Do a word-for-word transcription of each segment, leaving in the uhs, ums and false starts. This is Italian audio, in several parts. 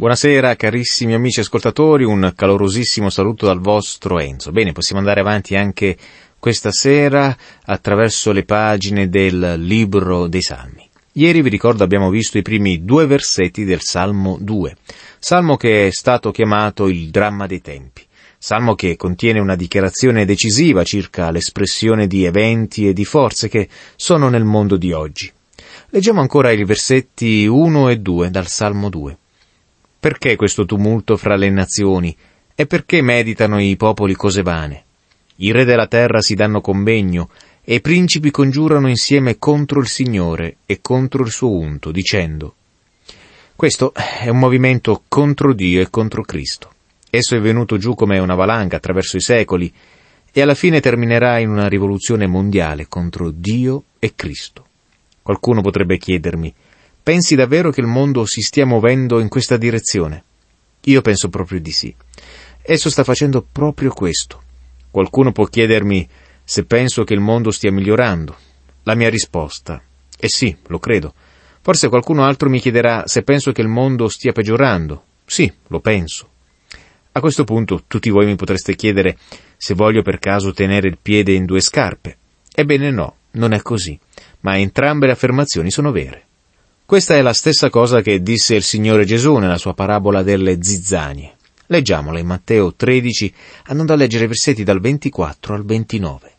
Buonasera carissimi amici ascoltatori, un calorosissimo saluto dal vostro Enzo. Bene, possiamo andare avanti anche questa sera attraverso le pagine del libro dei Salmi. Ieri, vi ricordo, abbiamo visto i primi due versetti del Salmo due, salmo che è stato chiamato il dramma dei tempi, salmo che contiene una dichiarazione decisiva circa l'espressione di eventi e di forze che sono nel mondo di oggi. Leggiamo ancora i versetti uno e due dal Salmo due. Perché questo tumulto fra le nazioni? E perché meditano i popoli cose vane? I re della terra si danno convegno, e i principi congiurano insieme contro il Signore e contro il suo unto, dicendo: questo è un movimento contro Dio e contro Cristo. Esso è venuto giù come una valanga attraverso i secoli, e alla fine terminerà in una rivoluzione mondiale contro Dio e Cristo. Qualcuno potrebbe chiedermi: pensi davvero che il mondo si stia muovendo in questa direzione? Io penso proprio di sì. Esso sta facendo proprio questo. Qualcuno può chiedermi se penso che il mondo stia migliorando. La mia risposta è sì, lo credo. Forse qualcuno altro mi chiederà se penso che il mondo stia peggiorando. Sì, lo penso. A questo punto tutti voi mi potreste chiedere se voglio per caso tenere il piede in due scarpe. Ebbene no, non è così, ma entrambe le affermazioni sono vere. Questa è la stessa cosa che disse il Signore Gesù nella sua parabola delle zizzanie. Leggiamola in Matteo tredici, andando a leggere i versetti dal ventiquattro al ventinove.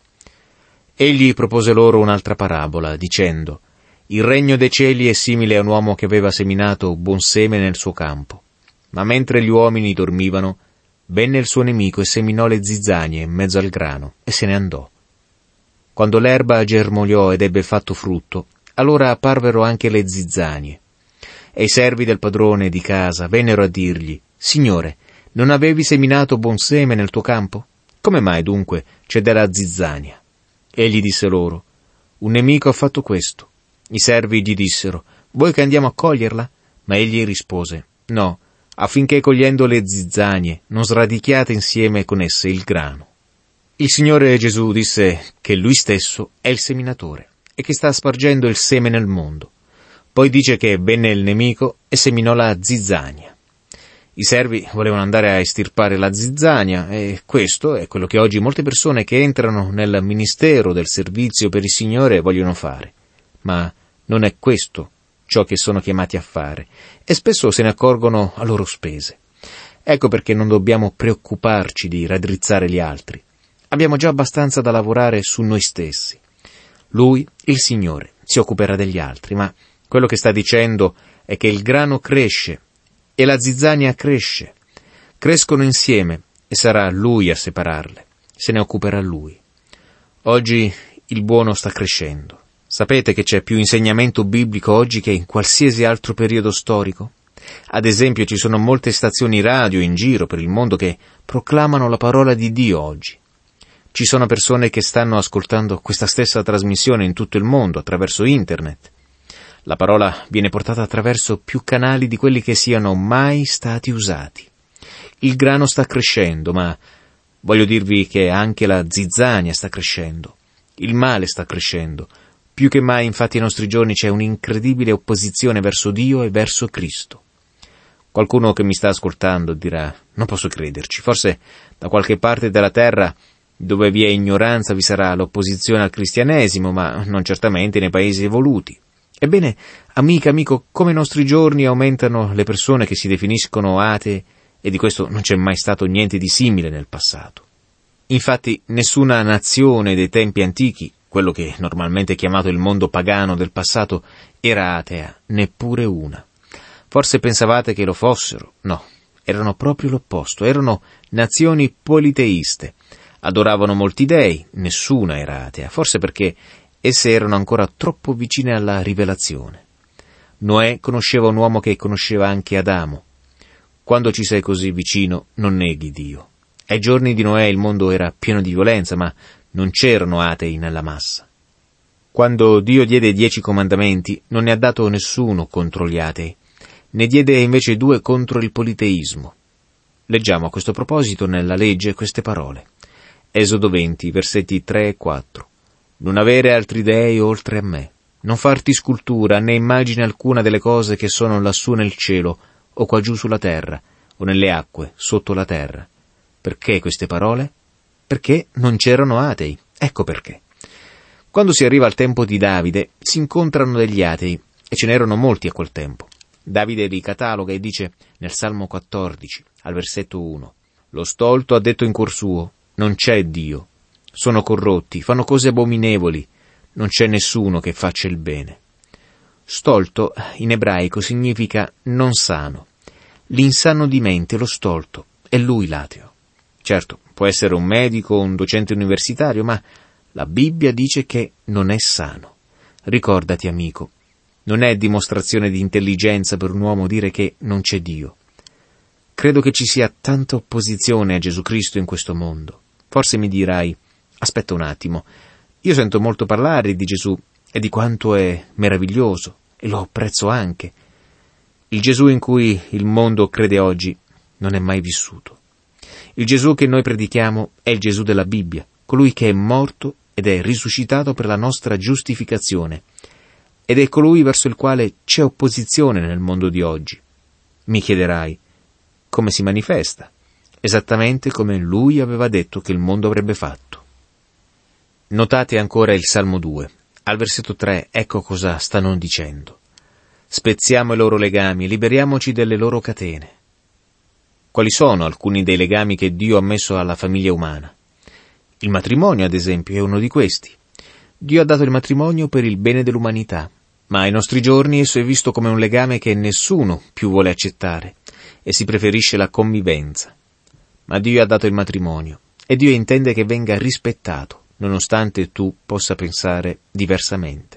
Egli propose loro un'altra parabola, dicendo: il regno dei cieli è simile a un uomo che aveva seminato buon seme nel suo campo. Ma mentre gli uomini dormivano, venne il suo nemico e seminò le zizzanie in mezzo al grano, e se ne andò. Quando l'erba germogliò ed ebbe fatto frutto, allora apparvero anche le zizzanie. E i servi del padrone di casa vennero a dirgli: Signore, non avevi seminato buon seme nel tuo campo? Come mai dunque c'è della zizzania? Egli disse loro: un nemico ha fatto questo. I servi gli dissero: vuoi che andiamo a coglierla? Ma egli rispose: no, affinché cogliendo le zizzanie non sradichiate insieme con esse il grano. Il Signore Gesù disse che Lui stesso è il seminatore e che sta spargendo il seme nel mondo. Poi dice che venne il nemico e seminò la zizzania. I servi volevano andare a estirpare la zizzania, e questo è quello che oggi molte persone che entrano nel ministero del servizio per il Signore vogliono fare. Ma non è questo ciò che sono chiamati a fare, e spesso se ne accorgono a loro spese. Ecco perché non dobbiamo preoccuparci di raddrizzare gli altri. Abbiamo già abbastanza da lavorare su noi stessi. Lui, il Signore, si occuperà degli altri, ma quello che sta dicendo è che il grano cresce e la zizzania cresce. Crescono insieme e sarà Lui a separarle. Se ne occuperà Lui. Oggi il buono sta crescendo. Sapete che c'è più insegnamento biblico oggi che in qualsiasi altro periodo storico? Ad esempio, ci sono molte stazioni radio in giro per il mondo che proclamano la parola di Dio oggi. Ci sono persone che stanno ascoltando questa stessa trasmissione in tutto il mondo attraverso internet. La parola viene portata attraverso più canali di quelli che siano mai stati usati. Il grano sta crescendo, ma voglio dirvi che anche la zizzania sta crescendo. Il male sta crescendo. Più che mai, infatti, ai nostri giorni c'è un'incredibile opposizione verso Dio e verso Cristo. Qualcuno che mi sta ascoltando dirà: non posso crederci, forse da qualche parte della terra dove vi è ignoranza vi sarà l'opposizione al cristianesimo, ma non certamente nei paesi evoluti. Ebbene, amica, amico, come ai nostri giorni aumentano le persone che si definiscono atee, e di questo non c'è mai stato niente di simile nel passato. Infatti, nessuna nazione dei tempi antichi, quello che normalmente è chiamato il mondo pagano del passato, era atea, neppure una. Forse pensavate che lo fossero? No, erano proprio l'opposto, erano nazioni politeiste. Adoravano molti dei, nessuna era atea, forse perché esse erano ancora troppo vicine alla rivelazione. Noè conosceva un uomo che conosceva anche Adamo. Quando ci sei così vicino, non neghi Dio. Ai giorni di Noè il mondo era pieno di violenza, ma non c'erano atei nella massa. Quando Dio diede i dieci comandamenti, non ne ha dato nessuno contro gli atei, ne diede invece due contro il politeismo. Leggiamo a questo proposito nella legge queste parole. Esodo venti, versetti tre e quattro. Non avere altri dei oltre a me. Non farti scultura né immagine alcuna delle cose che sono lassù nel cielo, o qua giù sulla terra, o nelle acque, sotto la terra. Perché queste parole? Perché non c'erano atei. Ecco perché. Quando si arriva al tempo di Davide, si incontrano degli atei, e ce n'erano molti a quel tempo. Davide li cataloga e dice nel Salmo quattordici, al versetto uno, «Lo stolto ha detto in cuor suo, non c'è Dio. Sono corrotti, fanno cose abominevoli, non c'è nessuno che faccia il bene». Stolto in ebraico significa non sano. L'insano di mente, lo stolto, è lui l'ateo. Certo, può essere un medico o un docente universitario, ma la Bibbia dice che non è sano. Ricordati, amico, non è dimostrazione di intelligenza per un uomo dire che non c'è Dio. Credo che ci sia tanta opposizione a Gesù Cristo in questo mondo. Forse mi dirai, aspetta un attimo, io sento molto parlare di Gesù e di quanto è meraviglioso, e lo apprezzo anche. Il Gesù in cui il mondo crede oggi non è mai vissuto. Il Gesù che noi predichiamo è il Gesù della Bibbia, colui che è morto ed è risuscitato per la nostra giustificazione, ed è colui verso il quale c'è opposizione nel mondo di oggi. Mi chiederai, come si manifesta? Esattamente come lui aveva detto che il mondo avrebbe fatto. Notate ancora il Salmo due. Al versetto tre, ecco cosa stanno dicendo. Spezziamo i loro legami, liberiamoci delle loro catene. Quali sono alcuni dei legami che Dio ha messo alla famiglia umana? Il matrimonio, ad esempio, è uno di questi. Dio ha dato il matrimonio per il bene dell'umanità, ma ai nostri giorni esso è visto come un legame che nessuno più vuole accettare e si preferisce la convivenza. Ma Dio ha dato il matrimonio e Dio intende che venga rispettato, nonostante tu possa pensare diversamente.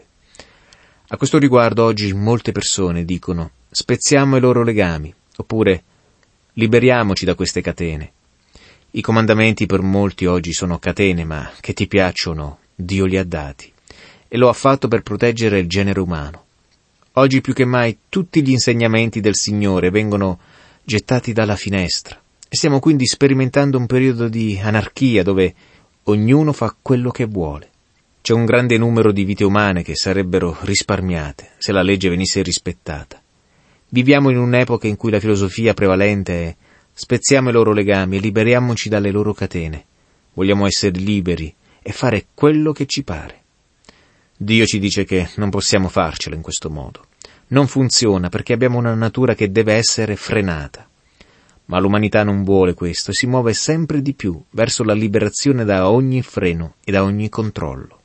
A questo riguardo oggi molte persone dicono spezziamo i loro legami, oppure liberiamoci da queste catene. I comandamenti per molti oggi sono catene, ma che ti piacciono, Dio li ha dati, e lo ha fatto per proteggere il genere umano. Oggi più che mai tutti gli insegnamenti del Signore vengono gettati dalla finestra, e stiamo quindi sperimentando un periodo di anarchia dove ognuno fa quello che vuole. C'è un grande numero di vite umane che sarebbero risparmiate se la legge venisse rispettata. Viviamo in un'epoca in cui la filosofia prevalente è spezziamo i loro legami e liberiamoci dalle loro catene. Vogliamo essere liberi e fare quello che ci pare. Dio ci dice che non possiamo farcelo in questo modo. Non funziona perché abbiamo una natura che deve essere frenata. Ma l'umanità non vuole questo e si muove sempre di più verso la liberazione da ogni freno e da ogni controllo.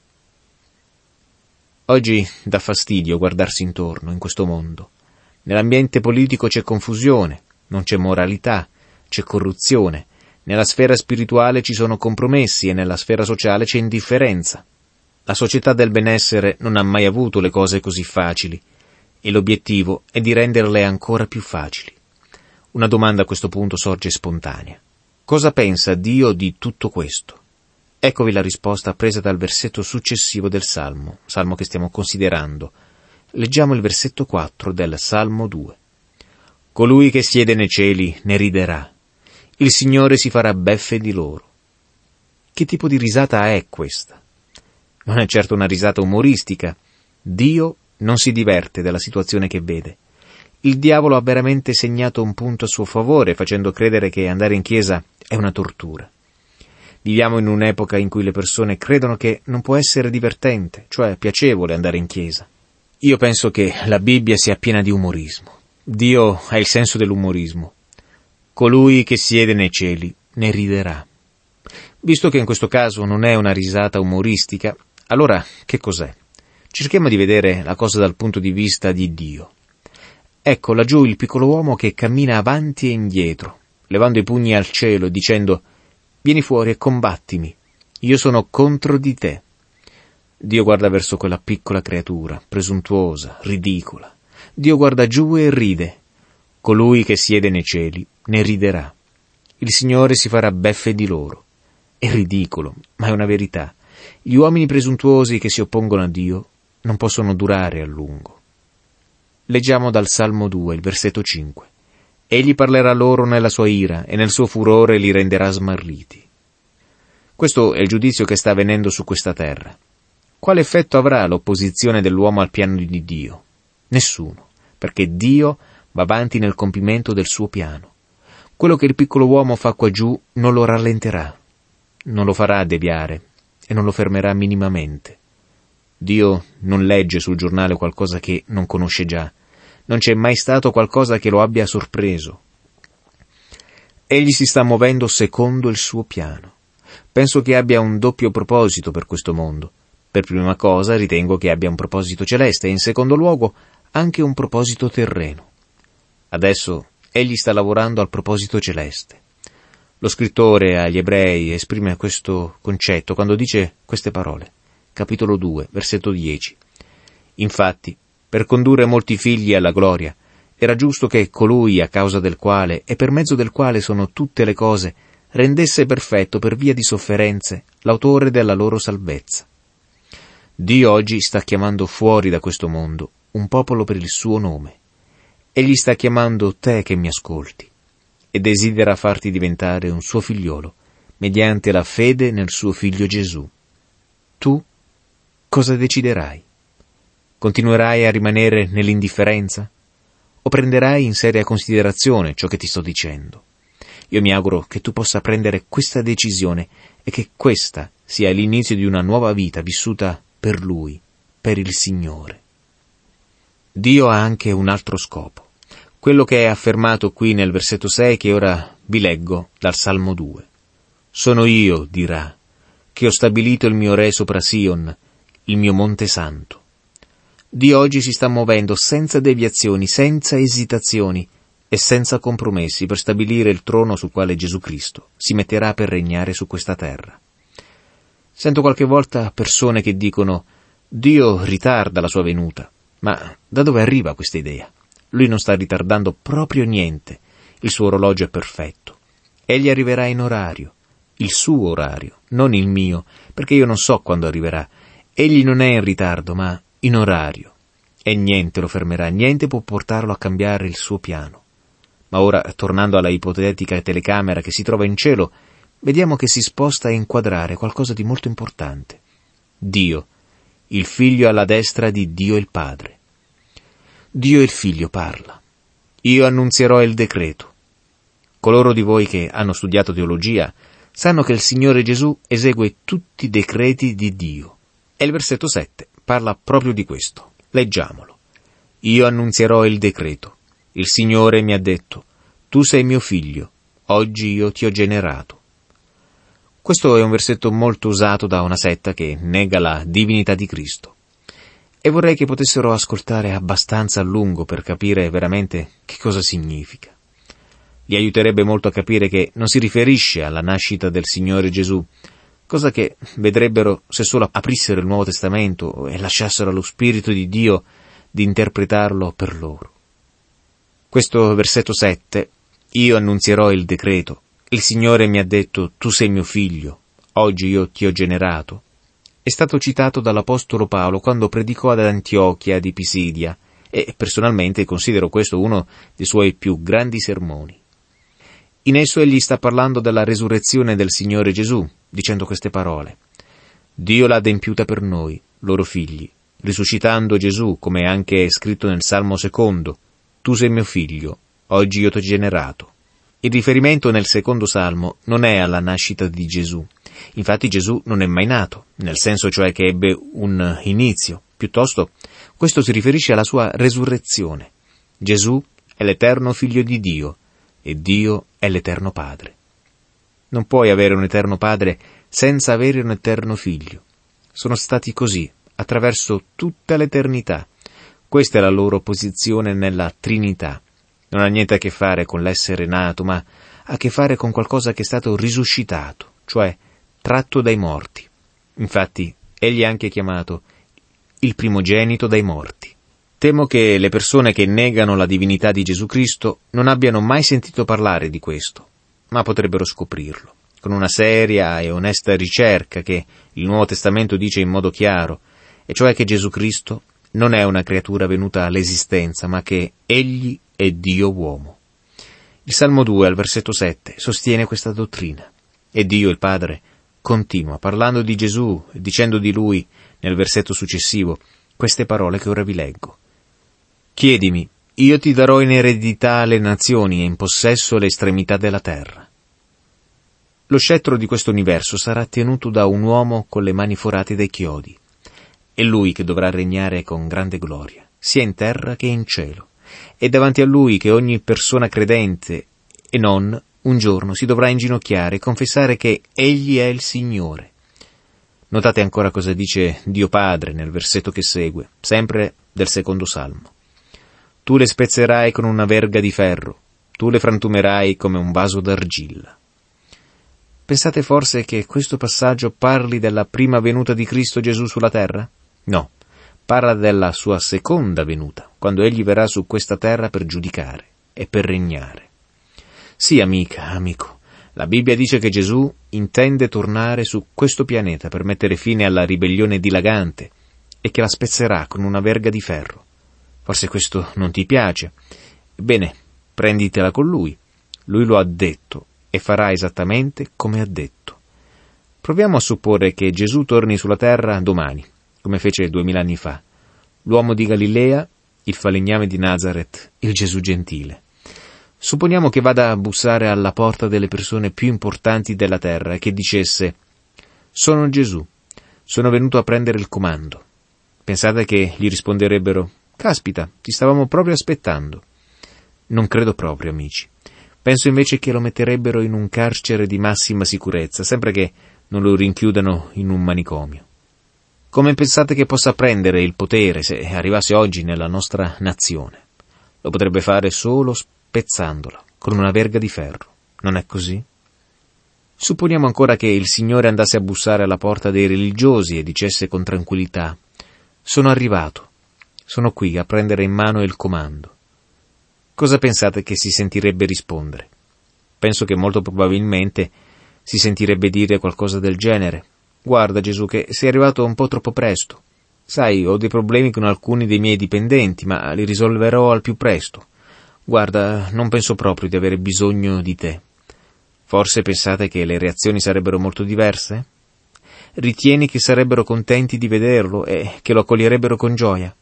Oggi dà fastidio guardarsi intorno in questo mondo. Nell'ambiente politico c'è confusione, non c'è moralità, c'è corruzione. Nella sfera spirituale ci sono compromessi e nella sfera sociale c'è indifferenza. La società del benessere non ha mai avuto le cose così facili e l'obiettivo è di renderle ancora più facili. Una domanda a questo punto sorge spontanea. Cosa pensa Dio di tutto questo? Eccovi la risposta presa dal versetto successivo del Salmo, Salmo che stiamo considerando. Leggiamo il versetto quattro del Salmo due. Colui che siede nei cieli ne riderà. Il Signore si farà beffe di loro. Che tipo di risata è questa? Non è certo una risata umoristica. Dio non si diverte della situazione che vede. Il diavolo ha veramente segnato un punto a suo favore, facendo credere che andare in chiesa è una tortura. Viviamo in un'epoca in cui le persone credono che non può essere divertente, cioè piacevole andare in chiesa. Io penso che la Bibbia sia piena di umorismo. Dio ha il senso dell'umorismo. Colui che siede nei cieli ne riderà. Visto che in questo caso non è una risata umoristica, allora che cos'è? Cerchiamo di vedere la cosa dal punto di vista di Dio. Ecco laggiù il piccolo uomo che cammina avanti e indietro, levando i pugni al cielo e dicendo «Vieni fuori e combattimi, io sono contro di te». Dio guarda verso quella piccola creatura, presuntuosa, ridicola. Dio guarda giù e ride. Colui che siede nei cieli ne riderà. Il Signore si farà beffe di loro. È ridicolo, ma è una verità. Gli uomini presuntuosi che si oppongono a Dio non possono durare a lungo. Leggiamo dal Salmo due, il versetto cinque. Egli parlerà loro nella sua ira e nel suo furore li renderà smarriti. Questo è il giudizio che sta avvenendo su questa terra. Quale effetto avrà l'opposizione dell'uomo al piano di Dio? Nessuno, perché Dio va avanti nel compimento del suo piano. Quello che il piccolo uomo fa qua giù non lo rallenterà, non lo farà deviare e non lo fermerà minimamente. Dio non legge sul giornale qualcosa che non conosce già, non c'è mai stato qualcosa che lo abbia sorpreso. Egli si sta muovendo secondo il suo piano. Penso che abbia un doppio proposito per questo mondo. Per prima cosa ritengo che abbia un proposito celeste e in secondo luogo anche un proposito terreno. Adesso egli sta lavorando al proposito celeste. Lo scrittore agli Ebrei esprime questo concetto quando dice queste parole. Capitolo due, versetto dieci. Infatti, per condurre molti figli alla gloria, era giusto che colui a causa del quale e per mezzo del quale sono tutte le cose rendesse perfetto per via di sofferenze l'autore della loro salvezza. Dio oggi sta chiamando fuori da questo mondo un popolo per il suo nome. Egli sta chiamando te che mi ascolti e desidera farti diventare un suo figliolo mediante la fede nel suo figlio Gesù. Tu cosa deciderai? Continuerai a rimanere nell'indifferenza? O prenderai in seria considerazione ciò che ti sto dicendo? Io mi auguro che tu possa prendere questa decisione e che questa sia l'inizio di una nuova vita vissuta per Lui, per il Signore. Dio ha anche un altro scopo, quello che è affermato qui nel versetto sei che ora vi leggo dal Salmo due. Sono io, dirà, che ho stabilito il mio re sopra Sion, il mio monte santo. Dio oggi si sta muovendo senza deviazioni, senza esitazioni e senza compromessi per stabilire il trono sul quale Gesù Cristo si metterà per regnare su questa terra. Sento qualche volta persone che dicono Dio ritarda la sua venuta, ma da dove arriva questa idea? Lui non sta ritardando proprio niente, il suo orologio è perfetto. Egli arriverà in orario, il suo orario, non il mio, perché io non so quando arriverà. Egli non è in ritardo, ma in orario, e niente lo fermerà, niente può portarlo a cambiare il suo piano. Ma ora, tornando alla ipotetica telecamera che si trova in cielo, vediamo che si sposta a inquadrare qualcosa di molto importante. Dio, il Figlio alla destra di Dio il Padre. Dio il Figlio parla. Io annunzierò il decreto. Coloro di voi che hanno studiato teologia sanno che il Signore Gesù esegue tutti i decreti di Dio. E il versetto sette parla proprio di questo. Leggiamolo. Io annunzierò il decreto. Il Signore mi ha detto, tu sei mio figlio, oggi io ti ho generato. Questo è un versetto molto usato da una setta che nega la divinità di Cristo. E vorrei che potessero ascoltare abbastanza a lungo per capire veramente che cosa significa. Li aiuterebbe molto a capire che non si riferisce alla nascita del Signore Gesù, cosa che vedrebbero se solo aprissero il Nuovo Testamento e lasciassero allo Spirito di Dio di interpretarlo per loro. Questo versetto sette, io annunzierò il decreto, il Signore mi ha detto, tu sei mio figlio, oggi io ti ho generato, è stato citato dall'Apostolo Paolo quando predicò ad Antiochia di Pisidia, e personalmente considero questo uno dei suoi più grandi sermoni. In esso egli sta parlando della resurrezione del Signore Gesù, dicendo queste parole. Dio l'ha adempiuta per noi, loro figli, risuscitando Gesù, come anche è scritto nel Salmo secondo, tu sei mio figlio, oggi io ti ho generato. Il riferimento nel secondo Salmo non è alla nascita di Gesù. Infatti Gesù non è mai nato, nel senso cioè che ebbe un inizio. Piuttosto, questo si riferisce alla sua resurrezione. Gesù è l'eterno figlio di Dio e Dio è l'eterno Padre. Non puoi avere un eterno Padre senza avere un eterno figlio. Sono stati così, attraverso tutta l'eternità. Questa è la loro posizione nella Trinità. Non ha niente a che fare con l'essere nato, ma ha a che fare con qualcosa che è stato risuscitato, cioè tratto dai morti. Infatti, egli è anche chiamato il primogenito dai morti. Temo che le persone che negano la divinità di Gesù Cristo non abbiano mai sentito parlare di questo, ma potrebbero scoprirlo, con una seria e onesta ricerca che il Nuovo Testamento dice in modo chiaro, e cioè che Gesù Cristo non è una creatura venuta all'esistenza, ma che egli è Dio uomo. Il Salmo due, al versetto sette, sostiene questa dottrina. E Dio, il Padre, continua parlando di Gesù e dicendo di Lui, nel versetto successivo, queste parole che ora vi leggo. Chiedimi, io ti darò in eredità le nazioni e in possesso le estremità della terra. Lo scettro di questo universo sarà tenuto da un uomo con le mani forate dai chiodi. È lui che dovrà regnare con grande gloria, sia in terra che in cielo. È davanti a lui che ogni persona credente e non, un giorno si dovrà inginocchiare e confessare che egli è il Signore. Notate ancora cosa dice Dio Padre nel versetto che segue, sempre del secondo salmo. Tu le spezzerai con una verga di ferro, tu le frantumerai come un vaso d'argilla. Pensate forse che questo passaggio parli della prima venuta di Cristo Gesù sulla terra? No, parla della sua seconda venuta, quando egli verrà su questa terra per giudicare e per regnare. Sì, amica, amico, la Bibbia dice che Gesù intende tornare su questo pianeta per mettere fine alla ribellione dilagante e che la spezzerà con una verga di ferro. Forse questo non ti piace? Ebbene, prenditela con lui. Lui lo ha detto e farà esattamente come ha detto. Proviamo a supporre che Gesù torni sulla terra domani, come fece duemila anni fa. L'uomo di Galilea, il falegname di Nazareth, il Gesù gentile. Supponiamo che vada a bussare alla porta delle persone più importanti della terra e che dicesse: «Sono Gesù, sono venuto a prendere il comando». Pensate che gli risponderebbero: «Caspita, ti stavamo proprio aspettando». Non credo proprio, amici. Penso invece che lo metterebbero in un carcere di massima sicurezza, sempre che non lo rinchiudano in un manicomio. Come pensate che possa prendere il potere se arrivasse oggi nella nostra nazione? Lo potrebbe fare solo spezzandola, con una verga di ferro. Non è così? Supponiamo ancora che il Signore andasse a bussare alla porta dei religiosi e dicesse con tranquillità: «Sono arrivato, sono qui a prendere in mano il comando». Cosa pensate che si sentirebbe rispondere? Penso che molto probabilmente si sentirebbe dire qualcosa del genere: «Guarda Gesù, che sei arrivato un po' troppo presto. Sai, ho dei problemi con alcuni dei miei dipendenti, ma li risolverò al più presto. Guarda, non penso proprio di avere bisogno di te». Forse pensate che le reazioni sarebbero molto diverse? Ritieni che sarebbero contenti di vederlo e che lo accoglierebbero con gioia?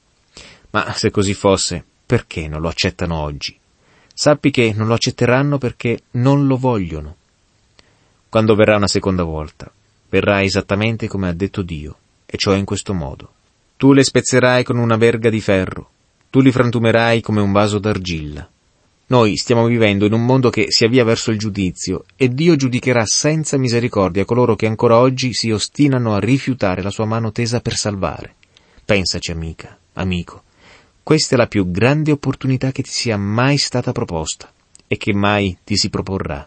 Ma se così fosse, perché non lo accettano oggi? Sappi che non lo accetteranno perché non lo vogliono. Quando verrà una seconda volta, verrà esattamente come ha detto Dio, e cioè in questo modo. Tu le spezzerai con una verga di ferro, tu li frantumerai come un vaso d'argilla. Noi stiamo vivendo in un mondo che si avvia verso il giudizio, e Dio giudicherà senza misericordia coloro che ancora oggi si ostinano a rifiutare la sua mano tesa per salvare. Pensaci, amica, amico. Questa è la più grande opportunità che ti sia mai stata proposta e che mai ti si proporrà.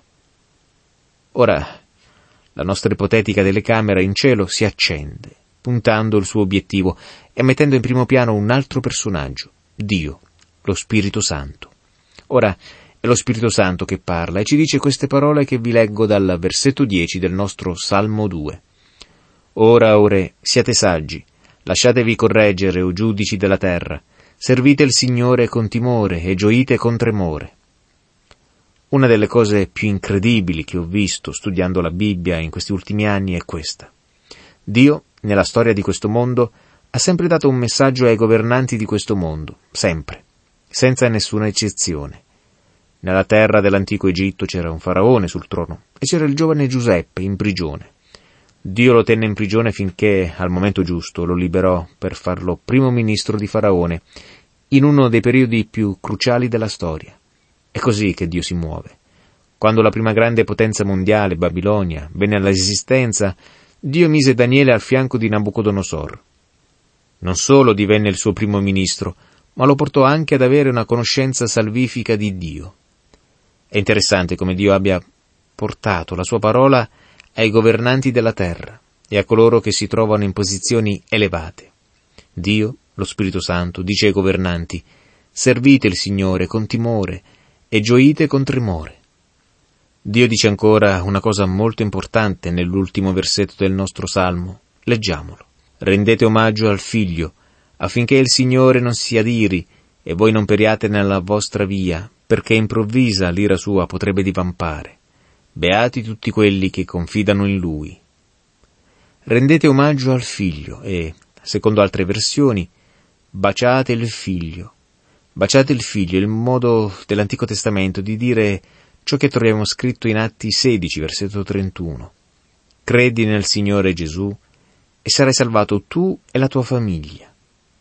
Ora, la nostra ipotetica telecamera in cielo si accende, puntando il suo obiettivo e mettendo in primo piano un altro personaggio, Dio, lo Spirito Santo. Ora, è lo Spirito Santo che parla e ci dice queste parole che vi leggo dal versetto dieci del nostro Salmo due. «Ora, ore, siate saggi, lasciatevi correggere, o giudici della terra. Servite il Signore con timore e gioite con tremore». Una delle cose più incredibili che ho visto studiando la Bibbia in questi ultimi anni è questa. Dio, nella storia di questo mondo, ha sempre dato un messaggio ai governanti di questo mondo, sempre, senza nessuna eccezione. Nella terra dell'antico Egitto c'era un faraone sul trono e c'era il giovane Giuseppe in prigione. Dio lo tenne in prigione finché, al momento giusto, lo liberò per farlo primo ministro di Faraone, in uno dei periodi più cruciali della storia. È così che Dio si muove. Quando la prima grande potenza mondiale, Babilonia, venne all'esistenza, Dio mise Daniele al fianco di Nabucodonosor. Non solo divenne il suo primo ministro, ma lo portò anche ad avere una conoscenza salvifica di Dio. È interessante come Dio abbia portato la sua parola ai governanti della terra e a coloro che si trovano in posizioni elevate. Dio, lo Spirito Santo, dice ai governanti: servite il Signore con timore e gioite con tremore. Dio dice ancora una cosa molto importante nell'ultimo versetto del nostro Salmo. Leggiamolo. Rendete omaggio al Figlio, affinché il Signore non si adiri e voi non periate nella vostra via, perché improvvisa l'ira sua potrebbe divampare. Beati tutti quelli che confidano in Lui. Rendete omaggio al Figlio e, secondo altre versioni, baciate il Figlio. Baciate il Figlio è il modo dell'Antico Testamento di dire ciò che troviamo scritto in Atti sedici, versetto trentuno. Credi nel Signore Gesù e sarai salvato tu e la tua famiglia.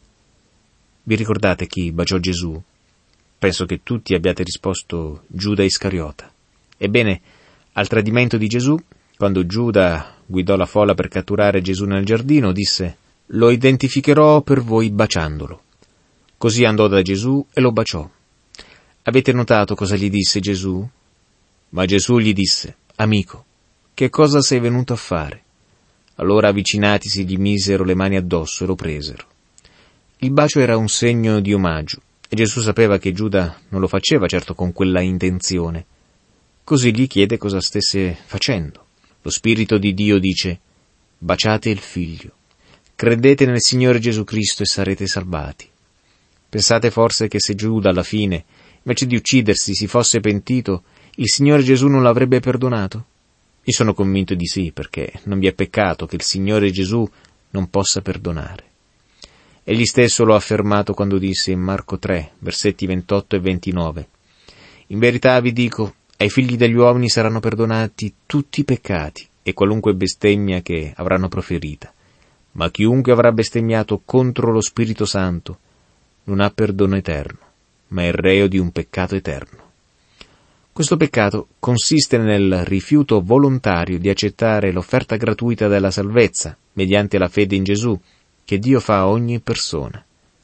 Vi ricordate chi baciò Gesù? Penso che tutti abbiate risposto Giuda Iscariota. Ebbene, al tradimento di Gesù, quando Giuda guidò la folla per catturare Gesù nel giardino, disse: «Lo identificherò per voi baciandolo». Così andò da Gesù e lo baciò. Avete notato cosa gli disse Gesù? Ma Gesù gli disse: «Amico, che cosa sei venuto a fare?» Allora avvicinatisi gli misero le mani addosso e lo presero. Il bacio era un segno di omaggio, e Gesù sapeva che Giuda non lo faceva certo con quella intenzione. Così gli chiede cosa stesse facendo. Lo Spirito di Dio dice: «Baciate il Figlio. Credete nel Signore Gesù Cristo e sarete salvati». Pensate forse che se Giuda alla fine, invece di uccidersi, si fosse pentito, il Signore Gesù non l'avrebbe perdonato? Io sono convinto di sì, perché non vi è peccato che il Signore Gesù non possa perdonare. Egli stesso lo ha affermato quando disse in Marco tre, versetti ventotto e ventinove: «In verità vi dico, ai figli degli uomini saranno perdonati tutti i peccati e qualunque bestemmia che avranno proferita, ma chiunque avrà bestemmiato contro lo Spirito Santo non ha perdono eterno, ma è reo di un peccato eterno». Questo peccato consiste nel rifiuto volontario di accettare l'offerta gratuita della salvezza, mediante la fede in Gesù, che Dio fa a ogni persona.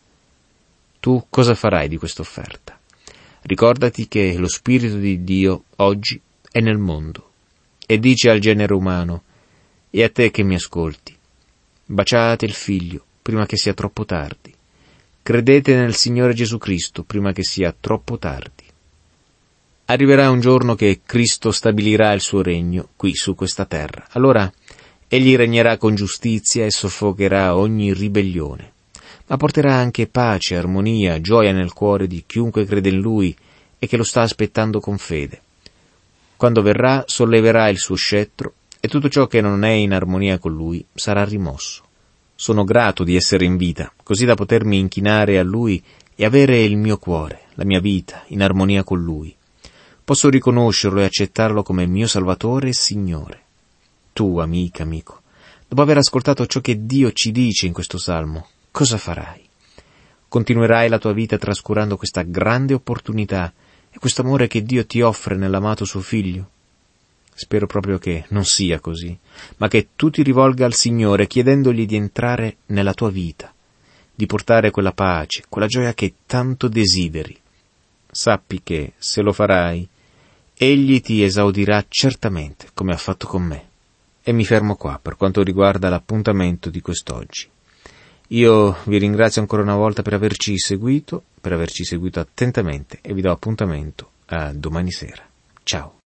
Tu cosa farai di questa offerta? Ricordati che lo Spirito di Dio oggi è nel mondo e dice al genere umano: «E a te che mi ascolti, baciate il Figlio prima che sia troppo tardi. Credete nel Signore Gesù Cristo prima che sia troppo tardi». Arriverà un giorno che Cristo stabilirà il suo regno qui su questa terra. Allora egli regnerà con giustizia e soffocherà ogni ribellione, ma porterà anche pace, armonia, gioia nel cuore di chiunque crede in Lui e che lo sta aspettando con fede. Quando verrà, solleverà il suo scettro e tutto ciò che non è in armonia con Lui sarà rimosso. Sono grato di essere in vita, così da potermi inchinare a Lui e avere il mio cuore, la mia vita, in armonia con Lui. Posso riconoscerlo e accettarlo come mio Salvatore e Signore. Tu, amica, amico, dopo aver ascoltato ciò che Dio ci dice in questo Salmo, cosa farai? Continuerai la tua vita trascurando questa grande opportunità e questo amore che Dio ti offre nell'amato suo Figlio? Spero proprio che non sia così, ma che tu ti rivolga al Signore chiedendogli di entrare nella tua vita, di portare quella pace, quella gioia che tanto desideri. Sappi che, se lo farai, Egli ti esaudirà certamente, come ha fatto con me. E mi fermo qua per quanto riguarda l'appuntamento di quest'oggi. Io vi ringrazio ancora una volta per averci seguito, per averci seguito attentamente e vi do appuntamento a domani sera. Ciao.